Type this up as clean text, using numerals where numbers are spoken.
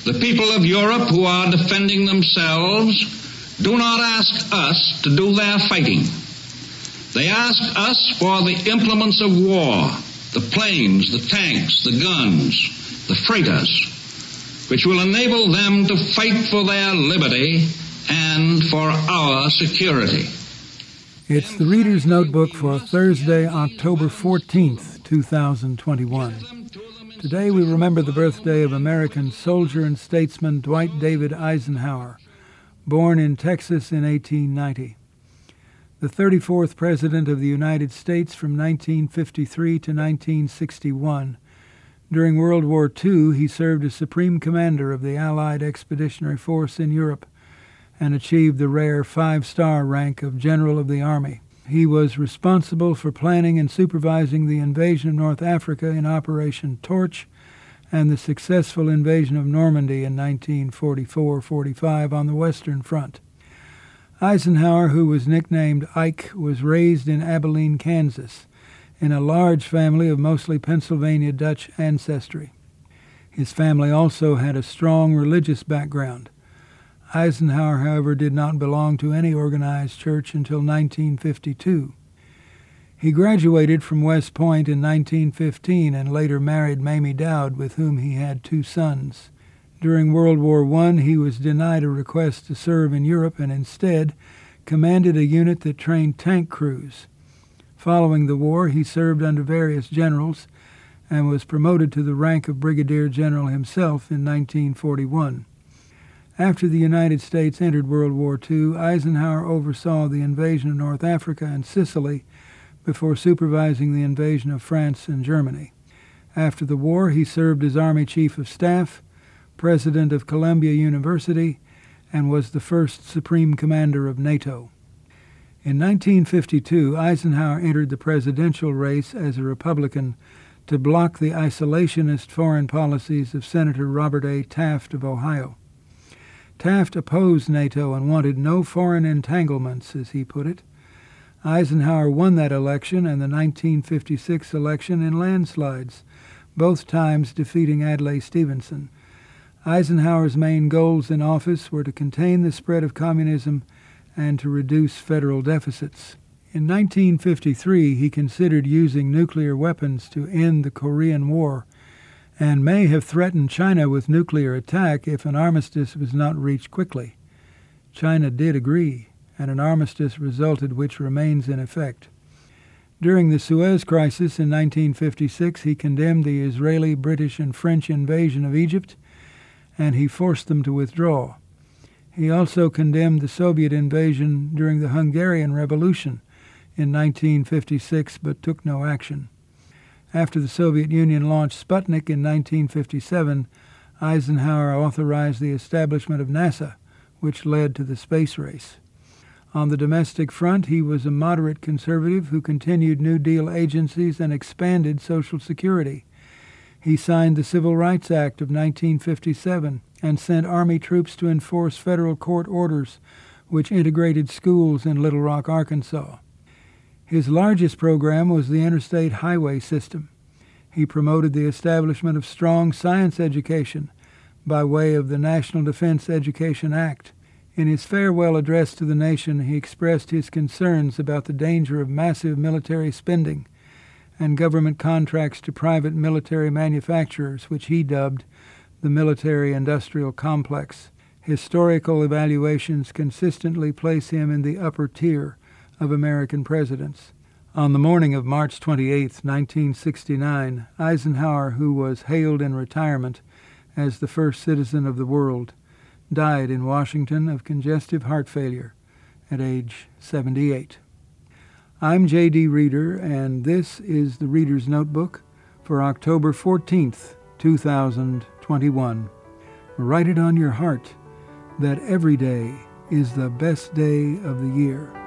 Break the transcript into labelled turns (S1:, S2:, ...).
S1: The people of Europe who are defending themselves do not ask us to do their fighting. They ask us for the implements of war, the planes, the tanks, the guns, the freighters, which will enable them to fight for their liberty and for our security.
S2: It's the Reader's Notebook for Thursday, October 14th, 2021. Today we remember the birthday of American soldier and statesman Dwight David Eisenhower, born in Texas in 1890. The 34th President of the United States from 1953 to 1961. During World War II, he served as Supreme Commander of the Allied Expeditionary Force in Europe and achieved the rare 5-star rank of General of the Army. He was responsible for planning and supervising the invasion of North Africa in Operation Torch and the successful invasion of Normandy in 1944-45 on the Western Front. Eisenhower, who was nicknamed Ike, was raised in Abilene, Kansas, in a large family of mostly Pennsylvania Dutch ancestry. His family also had a strong religious background. Eisenhower, however, did not belong to any organized church until 1952. He graduated from West Point in 1915 and later married Mamie Dowd, with whom he had 2 sons. During World War I, he was denied a request to serve in Europe and instead commanded a unit that trained tank crews. Following the war, he served under various generals and was promoted to the rank of Brigadier General himself in 1941. After the United States entered World War II, Eisenhower oversaw the invasion of North Africa and Sicily before supervising the invasion of France and Germany. After the war, he served as Army Chief of Staff, President of Columbia University, and was the first Supreme Commander of NATO. In 1952, Eisenhower entered the presidential race as a Republican to block the isolationist foreign policies of Senator Robert A. Taft of Ohio. Taft opposed NATO and wanted no foreign entanglements, as he put it. Eisenhower won that election and the 1956 election in landslides, both times defeating Adlai Stevenson. Eisenhower's main goals in office were to contain the spread of communism and to reduce federal deficits. In 1953, he considered using nuclear weapons to end the Korean War and may have threatened China with nuclear attack if an armistice was not reached quickly. China did agree, and an armistice resulted which remains in effect. During the Suez Crisis in 1956, he condemned the Israeli, British, and French invasion of Egypt, and he forced them to withdraw. He also condemned the Soviet invasion during the Hungarian Revolution in 1956, but took no action. After the Soviet Union launched Sputnik in 1957, Eisenhower authorized the establishment of NASA, which led to the space race. On the domestic front, he was a moderate conservative who continued New Deal agencies and expanded Social Security. He signed the Civil Rights Act of 1957 and sent Army troops to enforce federal court orders which integrated schools in Little Rock, Arkansas. His largest program was the interstate highway system. He promoted the establishment of strong science education by way of the National Defense Education Act. In his farewell address to the nation, he expressed his concerns about the danger of massive military spending and government contracts to private military manufacturers, which he dubbed the military-industrial complex. Historical evaluations consistently place him in the upper tier of American presidents. On the morning of March 28, 1969, Eisenhower, who was hailed in retirement as the first citizen of the world, died in Washington of congestive heart failure at age 78. I'm J.D. Reader, and this is the Reader's Notebook for October 14th, 2021. Write it on your heart that every day is the best day of the year.